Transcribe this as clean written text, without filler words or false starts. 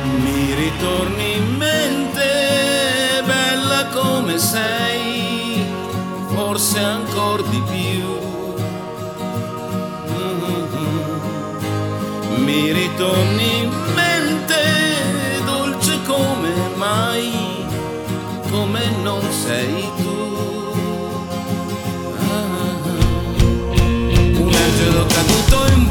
Mi ritorni in mente, bella come sei, forse ancor di più. Mi ritorni in mente, dolce come mai, come non sei tu. Un angelo caduto in